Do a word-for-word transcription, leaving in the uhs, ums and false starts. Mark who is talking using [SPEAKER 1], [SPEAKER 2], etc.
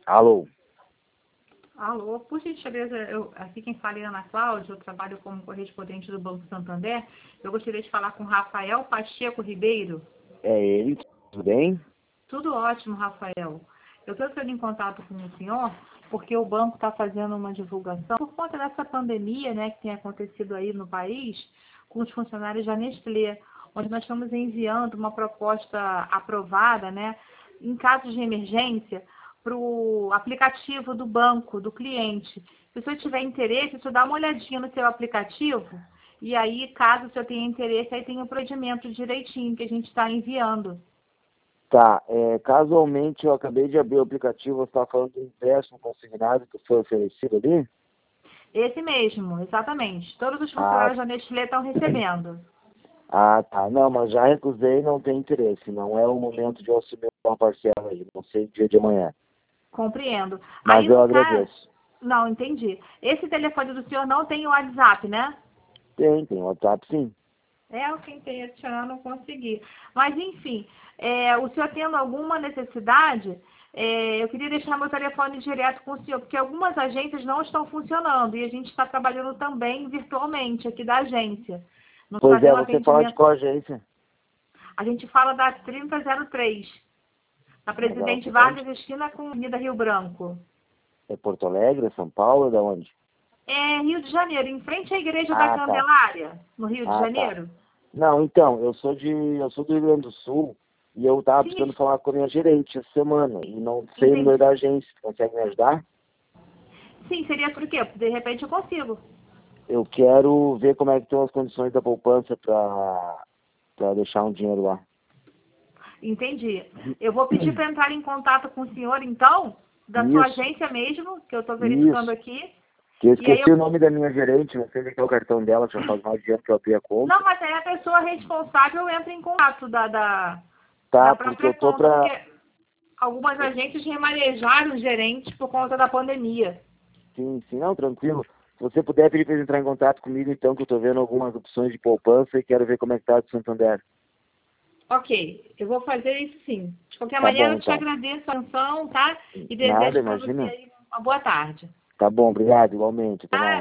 [SPEAKER 1] Alô?
[SPEAKER 2] Alô, por gentileza, eu, aqui quem fala é Ana Cláudia, eu trabalho como correspondente do Banco Santander. Eu gostaria de falar com Rafael Pacheco Ribeiro.
[SPEAKER 1] É ele, tudo bem?
[SPEAKER 2] Tudo ótimo, Rafael. Eu estou entrando em contato com o senhor porque o banco está fazendo uma divulgação por conta dessa pandemia, né, que tem acontecido aí no país com os funcionários da Nestlé, onde nós estamos enviando uma proposta aprovada, né, em caso de emergência, para o aplicativo do banco, do cliente. Se o senhor tiver interesse, o senhor dá uma olhadinha no seu aplicativo e aí, caso o senhor tenha interesse, aí tem o procedimento direitinho que a gente está enviando.
[SPEAKER 1] Tá, é, casualmente eu acabei de abrir o aplicativo, você estava falando do empréstimo consignado que foi oferecido ali?
[SPEAKER 2] Esse mesmo, exatamente. Todos os
[SPEAKER 1] Ah,
[SPEAKER 2] funcionários da Nestlé estão recebendo.
[SPEAKER 1] ah, tá. Não, mas já recusei, não tem interesse. Não é o momento de eu assumir uma parcela aí, não sei dia de amanhã.
[SPEAKER 2] Compreendo.
[SPEAKER 1] Mas
[SPEAKER 2] Aí,
[SPEAKER 1] eu
[SPEAKER 2] no caso...
[SPEAKER 1] agradeço.
[SPEAKER 2] Não, entendi. Esse telefone do senhor não tem o WhatsApp, né?
[SPEAKER 1] Tem, tem WhatsApp sim.
[SPEAKER 2] É, eu tentei adicionar, não consegui. Mas, enfim, é, o senhor tendo alguma necessidade, é, eu queria deixar meu telefone direto com o senhor, porque algumas agências não estão funcionando e a gente está trabalhando também virtualmente aqui da agência. Não
[SPEAKER 1] Pois é,
[SPEAKER 2] fazendo
[SPEAKER 1] você fala de
[SPEAKER 2] atendimento.
[SPEAKER 1] qual agência?
[SPEAKER 2] A gente fala da trinta zero três, na
[SPEAKER 1] Mas ela
[SPEAKER 2] Presidente
[SPEAKER 1] fica onde?
[SPEAKER 2] Vargas, esquina com a Avenida Rio Branco.
[SPEAKER 1] É Porto Alegre, é São Paulo, é da onde?
[SPEAKER 2] É Rio de Janeiro, em frente à Igreja da
[SPEAKER 1] Ah, tá.
[SPEAKER 2] Candelária, no Rio de
[SPEAKER 1] Ah, tá.
[SPEAKER 2] Janeiro.
[SPEAKER 1] Não, então, eu sou de, eu sou do Rio Grande do Sul e eu tava precisando
[SPEAKER 2] Sim,
[SPEAKER 1] falar com a minha gerente essa semana e não sei o número
[SPEAKER 2] entendi.
[SPEAKER 1] da agência. Consegue me ajudar?
[SPEAKER 2] Sim, seria por quê? De repente eu consigo.
[SPEAKER 1] Eu quero ver como é que estão as condições da poupança para para deixar um dinheiro lá.
[SPEAKER 2] Entendi. Eu vou pedir para entrar em contato com o senhor, então, da sua
[SPEAKER 1] Isso,
[SPEAKER 2] agência mesmo, que eu estou verificando
[SPEAKER 1] isso.
[SPEAKER 2] aqui.
[SPEAKER 1] Que eu
[SPEAKER 2] E aí
[SPEAKER 1] esqueci
[SPEAKER 2] eu...
[SPEAKER 1] o nome da minha gerente, não sei onde é que é o cartão dela, já faz mais de ano que eu abri a
[SPEAKER 2] Não,
[SPEAKER 1] conta.
[SPEAKER 2] mas aí a pessoa responsável entra em contato da, da,
[SPEAKER 1] Tá,
[SPEAKER 2] da
[SPEAKER 1] porque
[SPEAKER 2] própria
[SPEAKER 1] eu tô
[SPEAKER 2] conta, porque
[SPEAKER 1] pra.
[SPEAKER 2] algumas agências remanejaram os gerentes por conta da pandemia.
[SPEAKER 1] Sim, sim, não, tranquilo. Se você puder pedir para eles entrar em contato comigo, então, que eu tô vendo algumas opções de poupança e quero ver como é que tá a do Santander.
[SPEAKER 2] Ok, eu vou fazer isso sim. De qualquer
[SPEAKER 1] Tá
[SPEAKER 2] maneira,
[SPEAKER 1] bom,
[SPEAKER 2] eu te
[SPEAKER 1] então.
[SPEAKER 2] agradeço a atenção, tá? E
[SPEAKER 1] Nada,
[SPEAKER 2] desejo para você
[SPEAKER 1] imagina.
[SPEAKER 2] aí uma boa tarde.
[SPEAKER 1] Tá bom, obrigado, igualmente. Até
[SPEAKER 2] Tá?
[SPEAKER 1] mais.